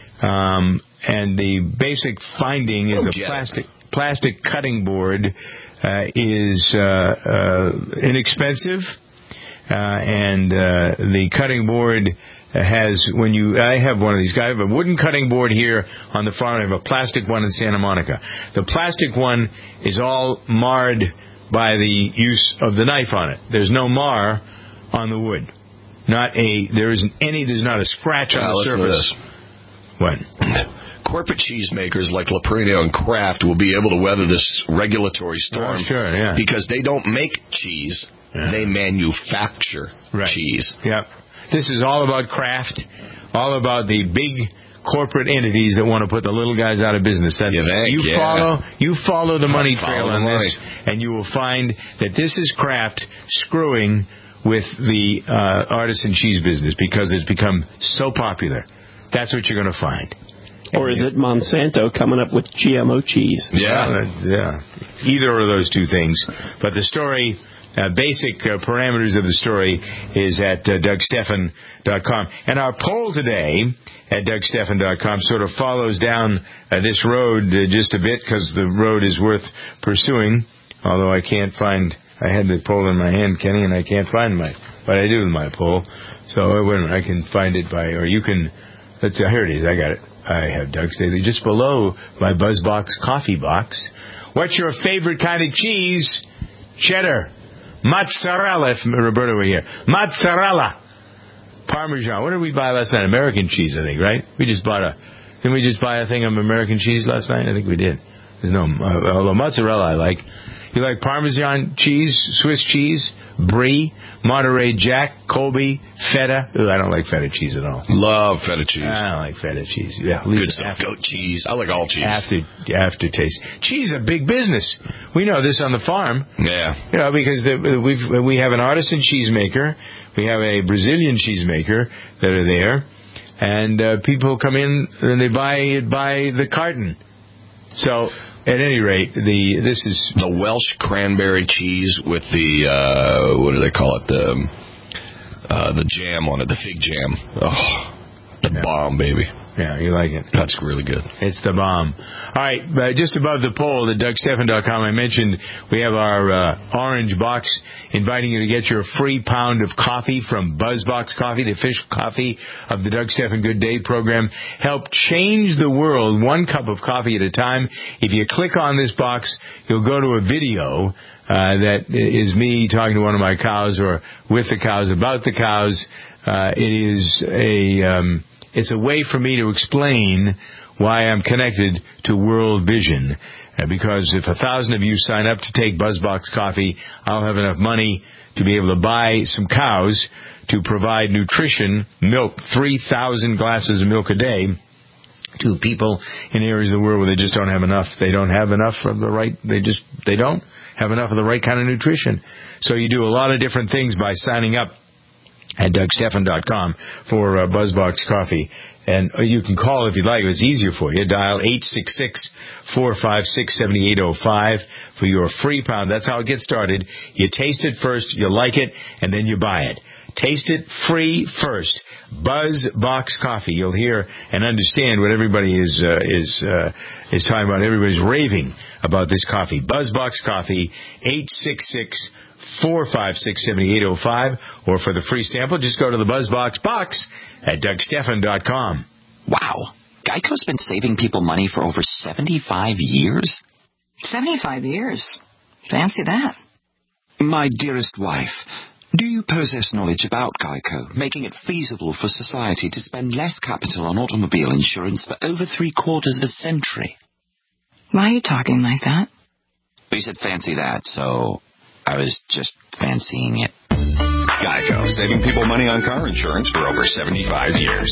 um, and the basic finding is the plastic plastic cutting board uh, is uh, uh, inexpensive, uh, and uh, the cutting board has, when you, I have one of these guys, I have a wooden cutting board here on the farm, I have a plastic one in Santa Monica. The plastic one is all marred by the use of the knife on it. There's no mar on the wood. Not a, there isn't any, there's not a scratch on now, the surface. What? Corporate cheesemakers like Leprino and Kraft will be able to weather this regulatory storm. Oh, sure, yeah. Because they don't make cheese, yeah. They manufacture right. cheese. Yep. This is all about Kraft, all about the big corporate entities that want to put the little guys out of business. That's, you think, you yeah. follow, you follow the money trail on money. this, and you will find that this is Kraft screwing with the uh, artisan cheese business because it's become so popular. That's what you're going to find. Or is it Monsanto coming up with G M O cheese? Yeah, well, uh, yeah. Either of those two things. But the story. Uh, basic uh, parameters of the story is at uh, Doug Stephan dot com. And our poll today at Doug Stephan dot com sort of follows down uh, this road uh, just a bit because the road is worth pursuing, although I can't find, I had the poll in my hand, Kenny, and I can't find my, but I do with my poll. So wait a minute, I can find it by, or you can, let's, uh, here it is, I got it. I have Doug's Daily just below my BuzzBox coffee box. What's your favorite kind of cheese? Cheddar. Mozzarella, if Roberta were here. Mozzarella. Parmesan. What did we buy last night? American cheese, I think, right? We just bought a... Didn't we just buy a thing of American cheese last night? I think we did. There's no... Uh, although mozzarella I like. You like Parmesan cheese, Swiss cheese, Brie, Monterey Jack, Colby, Feta. Ooh, I don't like feta cheese at all. Love feta cheese. I don't like feta cheese. Yeah, good stuff. Goat cheese. I like all cheese. After aftertaste. Cheese is a big business. We know this on the farm. Yeah. You know, because the, we've we have an artisan cheesemaker, we have a Brazilian cheesemaker that are there, and uh, people come in and they buy it by the carton. So. At any rate, the this is the Welsh cranberry cheese with the uh, what do they call it? The uh, the jam on it, the fig jam. Oh, the yeah. bomb, baby. Yeah, you like it. That's really good. It's the bomb. All right, uh, just above the poll at Doug Stephan dot com, I mentioned we have our uh, orange box inviting you to get your free pound of coffee from BuzzBox Coffee, the official coffee of the Doug Stephan Good Day program. Help change the world one cup of coffee at a time. If you click on this box, you'll go to a video uh, that is me talking to one of my cows or with the cows, about the cows. Uh, it is a... Um, It's a way for me to explain why I'm connected to World Vision. Uh, because if a thousand of you sign up to take BuzzBox Coffee, I'll have enough money to be able to buy some cows to provide nutrition, milk, three thousand glasses of milk a day, to people in areas of the world where they just don't have enough. They don't have enough of the right, they just, they don't have enough of the right kind of nutrition. So you do a lot of different things by signing up at Doug Stephan dot com for uh, BuzzBox Coffee. And uh, you can call if you'd like. It's easier for you. Dial eight six six, four five six, seven eight zero five for your free pound. That's how it gets started. You taste it first, you like it, and then you buy it. Taste it free first. BuzzBox Coffee. You'll hear and understand what everybody is uh, is uh, is talking about. Everybody's raving about this coffee. BuzzBox Coffee, eight six six, four five six, seven eight zero five. Or for the free sample, just go to the BuzzBox box at Doug Stephan dot com. Wow. Geico's been saving people money for over seventy-five years? seventy-five years? Fancy that. My dearest wife, do you possess knowledge about Geico, making it feasible for society to spend less capital on automobile insurance for over three quarters of a century? Why are you talking like that? You said fancy that, so I was just fancying it. Geico, saving people money on car insurance for over seventy-five years.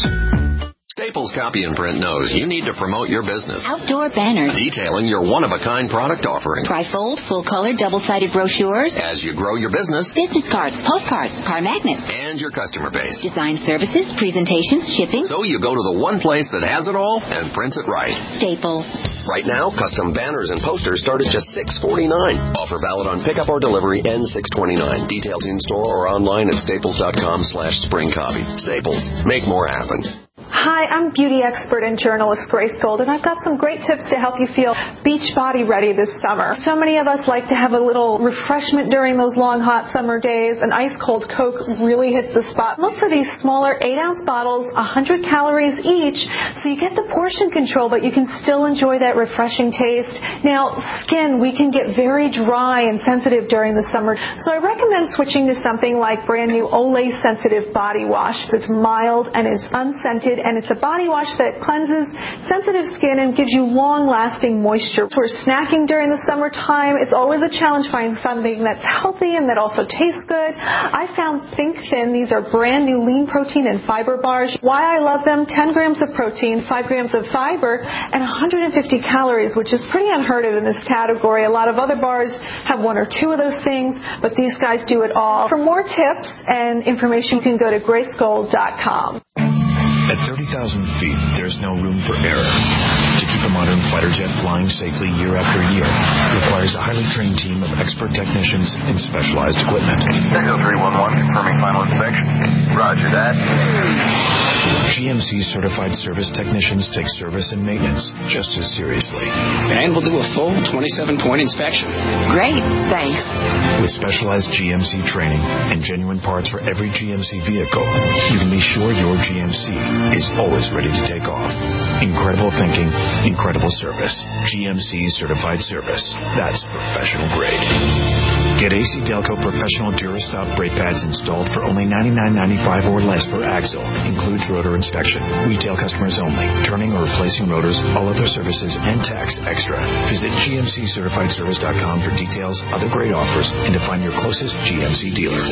Staples Copy and Print knows you need to promote your business. Outdoor banners. Detailing your one-of-a-kind product offering. Trifold, full-color, double-sided brochures. As you grow your business. Business cards, postcards, car magnets. And your customer base. Design services, presentations, shipping. So you go to the one place that has it all and prints it right. Staples. Right now, custom banners and posters start at just six forty-nine. Offer valid on pickup or delivery ends six twenty-nine. Details in-store or online at staples.com slash spring copy. Staples. Make more happen. Hi, I'm beauty expert and journalist Grace Gold, and I've got some great tips to help you feel beach body ready this summer. So many of us like to have a little refreshment during those long, hot summer days. An ice-cold Coke really hits the spot. Look for these smaller eight-ounce bottles, one hundred calories each, so you get the portion control, but you can still enjoy that refreshing taste. Now, skin, we can get very dry and sensitive during the summer, so I recommend switching to something like brand new Olay Sensitive Body Wash. It's mild and it's unscented, and it's a body wash that cleanses sensitive skin and gives you long-lasting moisture. For snacking during the summertime, it's always a challenge finding something that's healthy and that also tastes good. I found Think Thin. These are brand new lean protein and fiber bars. Why I love them: ten grams of protein, five grams of fiber, and one hundred fifty calories, which is pretty unheard of in this category. A lot of other bars have one or two of those things, but these guys do it all. For more tips and information, you can go to grace gold dot com. At thirty thousand feet, there's no room for error. To keep a modern fighter jet flying safely year after year requires a highly trained team of expert technicians in specialized equipment. Echo three one one, confirming final inspection. Roger that. G M C certified service technicians take service and maintenance just as seriously. And we'll do a full twenty-seven point inspection. Great, thanks. With specialized G M C training and genuine parts for every G M C vehicle, you can be sure your G M C is always ready to take off. Incredible thinking, incredible service. G M C certified service. That's professional grade. Get A C Delco Professional Durastop brake pads installed for only ninety-nine ninety-five or less per axle. Includes rotor inspection. Retail customers only. Turning or replacing rotors, all other services, and tax extra. Visit G M C certified service dot com for details, other great offers, and to find your closest G M C dealer.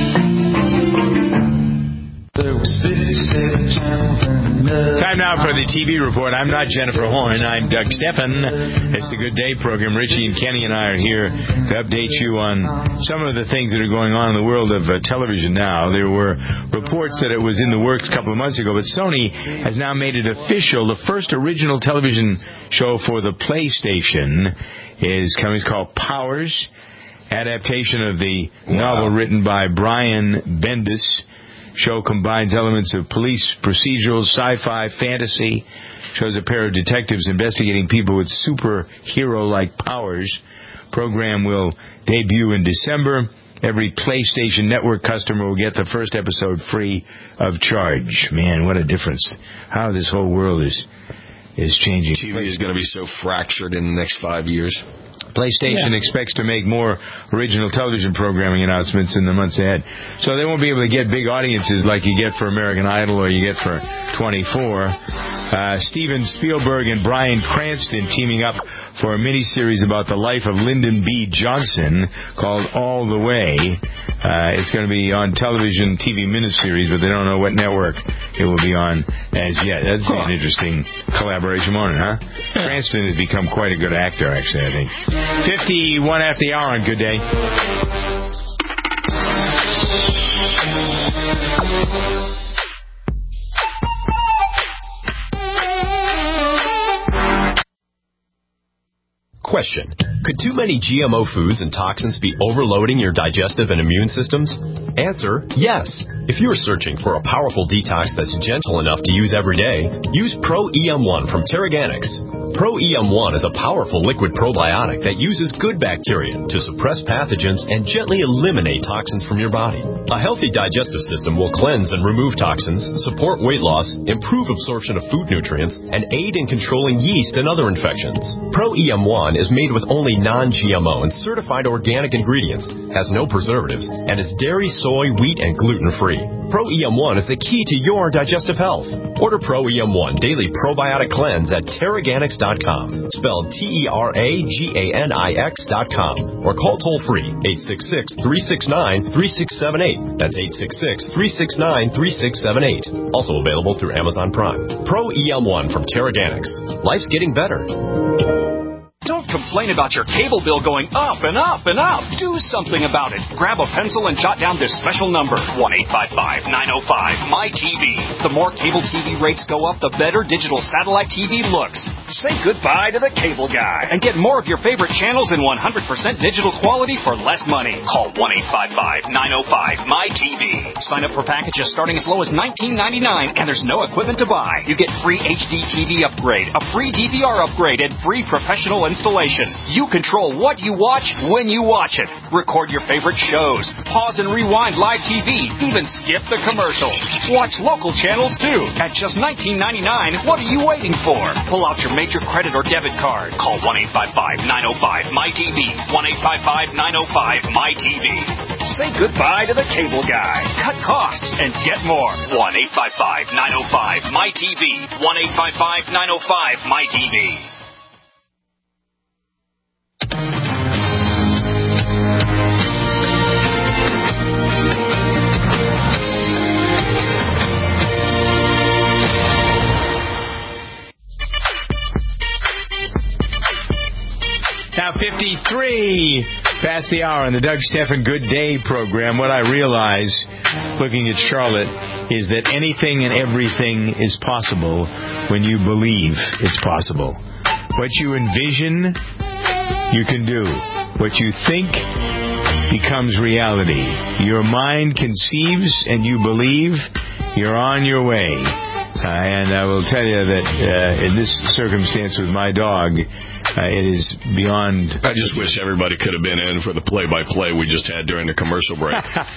Time now for the T V report. I'm not Jennifer Horn. I'm Doug Stephan. It's the Good Day program. Richie and Kenny and I are here to update you on some of the things that are going on in the world of uh, television now. There were reports that it was in the works a couple of months ago, but Sony has now made it official. The first original television show for the PlayStation is coming. It's called Powers, adaptation of the wow. novel written by Brian Bendis. Show combines elements of police procedurals, sci-fi, fantasy. Shows a pair of detectives investigating people with superhero-like powers. Program will debut in December. Every PlayStation Network customer will get the first episode free of charge. Man, what a difference. How this whole world is is changing. T V is going to be so fractured in the next five years. PlayStation yeah. expects to make more original television programming announcements in the months ahead. So they won't be able to get big audiences like you get for American Idol or you get for twenty-four. Uh, Steven Spielberg and Bryan Cranston teaming up for a miniseries about the life of Lyndon B. Johnson called All the Way. Uh, it's going to be on television, T V miniseries, but they don't know what network it will be on as yet. That'd be an interesting collaboration on it, huh? Cranston has become quite a good actor, actually, I think. fifty-one after the hour on Good Day. Question. Could too many G M O foods and toxins be overloading your digestive and immune systems? Answer, yes. If you are searching for a powerful detox that's gentle enough to use every day, use Pro E M one from Terraganics. Pro E M one is a powerful liquid probiotic that uses good bacteria to suppress pathogens and gently eliminate toxins from your body. A healthy digestive system will cleanse and remove toxins, support weight loss, improve absorption of food nutrients, and aid in controlling yeast and other infections. Pro E M one is made with only non-G M O and certified organic ingredients, has no preservatives, and is dairy, soy, wheat, and gluten-free. Pro E M one is the key to your digestive health. Order Pro E M one Daily Probiotic Cleanse at Terraganics dot com, spelled T E R A G A N I X dot com, or call toll-free eight six six, three six nine, three six seven eight. That's eight six six, three six nine, three six seven eight. Also available through Amazon Prime. Pro E M one from Terraganics. Life's getting better. Don't complain about your cable bill going up and up and up. Do something about it. Grab a pencil and jot down this special number, one eight five five, nine oh five, M Y T V. The more cable T V rates go up, the better digital satellite T V looks. Say goodbye to the cable guy and get more of your favorite channels in one hundred percent digital quality for less money. Call one eight five five, nine oh five, M Y T V. Sign up for packages starting as low as nineteen ninety-nine, and there's no equipment to buy. You get free H D T V upgrade, a free D V R upgrade, and free professional installation. You control what you watch when you watch it. Record your favorite shows. Pause and rewind live T V. Even skip the commercials. Watch local channels too. At just nineteen ninety-nine, what are you waiting for? Pull out your major credit or debit card. Call one eight five five, nine oh five, M Y T V. one eight five five, nine oh five, M Y T V. Say goodbye to the cable guy. Cut costs and get more. one eight five five, nine oh five, M Y T V. one eight five five, nine oh five, M Y T V. Now fifty-three past the hour on the Doug Stephan Good Day program. What I realize, looking at Charlotte, is that anything and everything is possible when you believe it's possible. What you envision, you can do. What you think becomes reality. Your mind conceives and you believe, you're on your way. Uh, and I will tell you that uh, in this circumstance with my dog, Uh, it is beyond... I just wish everybody could have been in for the play-by-play we just had during the commercial break.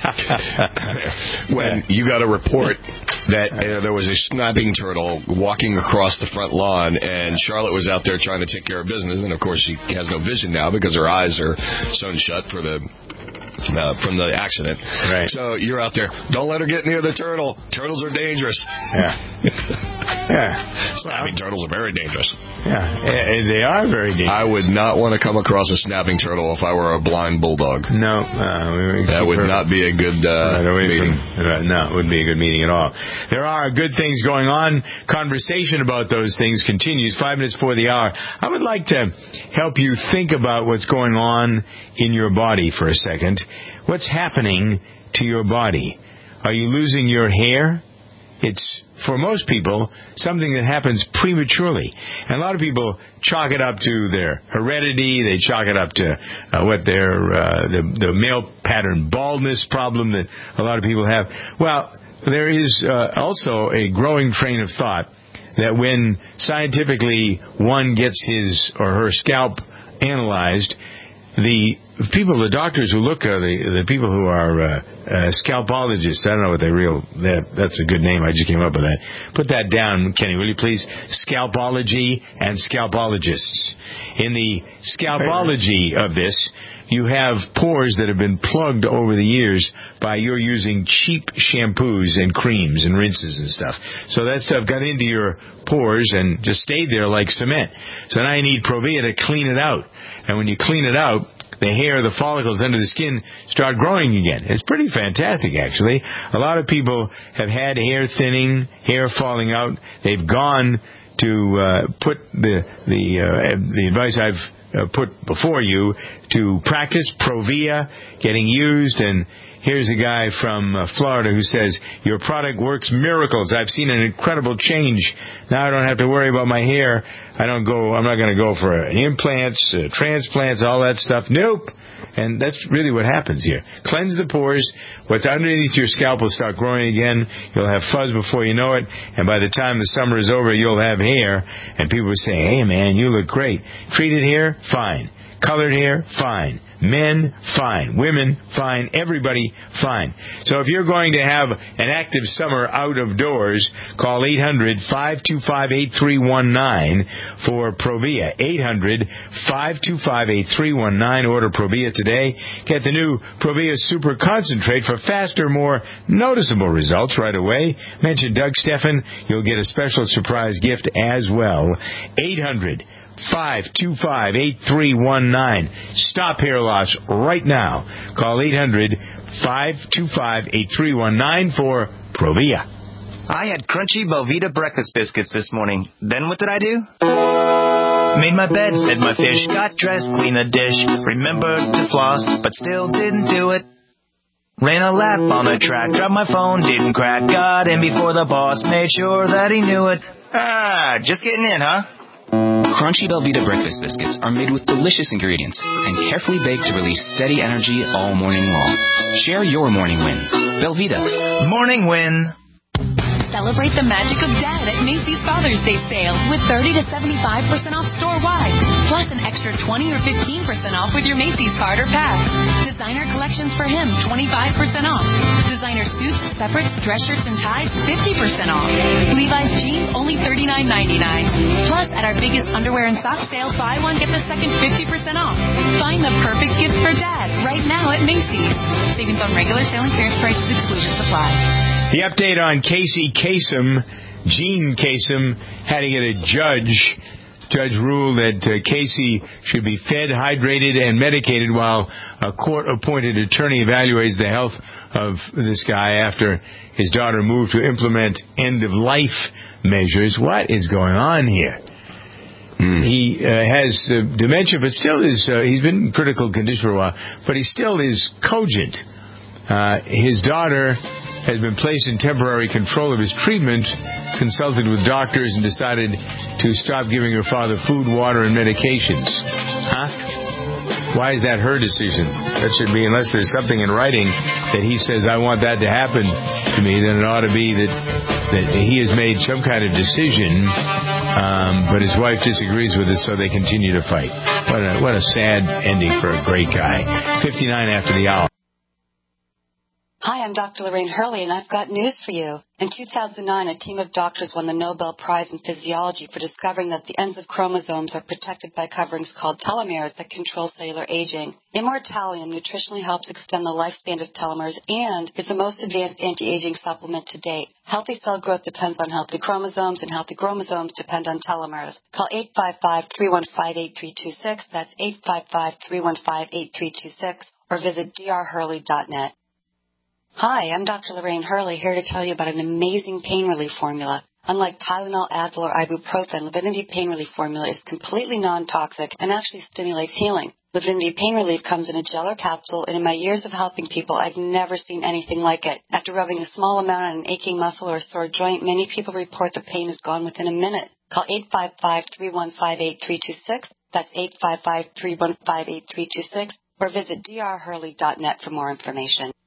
When you got a report that uh, there was a snapping turtle walking across the front lawn, and Charlotte was out there trying to take care of business, and of course she has no vision now because her eyes are sewn shut for the... Uh, from the accident. Right. So you're out there. Don't let her get near the turtle. Turtles are dangerous. Yeah. yeah. Snapping turtles are very dangerous. Yeah. They are very dangerous. I would not want to come across a snapping turtle if I were a blind bulldog. No. Uh, we that would not be a good uh, meeting. From, no, it wouldn't be a good meeting at all. There are good things going on. Conversation about those things continues. Five minutes before the hour. I would like to help you think about what's going on in your body for a second. What's happening to your body? Are you losing your hair? It's, for most people, something that happens prematurely. And a lot of people chalk it up to their heredity. They chalk it up to uh, what their uh, the, the male pattern baldness problem that a lot of people have. Well, there is uh, also a growing train of thought that when scientifically one gets his or her scalp analyzed, the people, the doctors who look, uh, the the people who are uh, uh, scalpologists, I don't know what they real, that, that's a good name, I just came up with that. Put that down, Kenny, will you please? Scalpology and scalpologists. In the scalpology of this, you have pores that have been plugged over the years by your using cheap shampoos and creams and rinses and stuff. So that stuff got into your pores and just stayed there like cement. So now you need Provia to clean it out. And when you clean it out, the hair, the follicles under the skin start growing again. It's pretty fantastic, actually. A lot of people have had hair thinning, hair falling out. They've gone to uh, put the the uh, the advice I've uh, put before you to practice Provia getting used. And here's a guy from uh, Florida who says, your product works miracles. I've seen an incredible change. Now I don't have to worry about my hair. I don't go, I'm not going to go for implants, uh, transplants, all that stuff. Nope. And that's really what happens here. Cleanse the pores. What's underneath your scalp will start growing again. You'll have fuzz before you know it. And by the time the summer is over, you'll have hair. And people will say, hey, man, you look great. Treated hair, fine. Colored hair, fine. Men, fine. Women, fine. Everybody, fine. So if you're going to have an active summer out of doors, call eight hundred, five two five, eight three one nine for Provia. eight hundred, five two five, eight three one nine. Order Provia today. Get the new Provia Super Concentrate for faster, more noticeable results right away. Mention Doug Steffen. You'll get a special surprise gift as well. eight hundred, five two five, eight three one nine. Stop hair loss right now. Call eight hundred, five two five, eight three one nine for Provia. I had crunchy Belvita breakfast biscuits this morning. Then what did I do? Made my bed, fed my fish, got dressed, cleaned the dish, remembered to floss, but still didn't do it. Ran a lap on the track, dropped my phone, didn't crack, got in before the boss, made sure that he knew it. Ah, just getting in, huh? Crunchy Belvita breakfast biscuits are made with delicious ingredients and carefully baked to release steady energy all morning long. Share your morning win. Belvita. Morning win. Celebrate the magic of Dad at Macy's Father's Day sale with thirty to seventy-five percent off store-wide, plus an extra twenty or fifteen percent off with your Macy's card or pass. Designer collections for him, twenty-five percent off. Designer suits, separates, dress shirts, and ties, fifty percent off. Levi's jeans, only thirty-nine ninety-nine. Plus, at our biggest underwear and sock sale, buy one, get the second fifty percent off. Find the perfect gift for Dad right now at Macy's. Savings on regular sale and clearance prices, exclusions apply. The update on Casey Kasem, Gene Kasem, had to get a judge. Judge ruled that uh, Casey should be fed, hydrated, and medicated while a court-appointed attorney evaluates the health of this guy after his daughter moved to implement end-of-life measures. What is going on here? Mm. He uh, has uh, dementia, but still is, uh, he's been in critical condition for a while, but he still is cogent. Uh, his daughter has been placed in temporary control of his treatment, consulted with doctors, and decided to stop giving her father food, water, and medications. Huh? Why is that her decision? That should be, unless there's something in writing that he says, I want that to happen to me, then it ought to be that, that he has made some kind of decision, um, but his wife disagrees with it, so they continue to fight. What a, what a sad ending for a great guy. fifty-nine after the hour. Hi, I'm Doctor Lorraine Hurley, and I've got news for you. In two thousand nine, a team of doctors won the Nobel Prize in Physiology for discovering that the ends of chromosomes are protected by coverings called telomeres that control cellular aging. Immortalium nutritionally helps extend the lifespan of telomeres and is the most advanced anti-aging supplement to date. Healthy cell growth depends on healthy chromosomes, and healthy chromosomes depend on telomeres. Call eight five five, three one five, eight three two six. That's eight five five, three one five, eight three two six, or visit d r hurley dot net. Hi, I'm Doctor Lorraine Hurley, here to tell you about an amazing pain relief formula. Unlike Tylenol, Advil, or ibuprofen, Livinity Pain Relief Formula is completely non-toxic and actually stimulates healing. Livinity Pain Relief comes in a gel or capsule, and in my years of helping people, I've never seen anything like it. After rubbing a small amount on an aching muscle or a sore joint, many people report the pain is gone within a minute. Call eight five five, three one five, eight three two six. That's eight five five, three one five, eight three two six. Or visit d r hurley dot net for more information.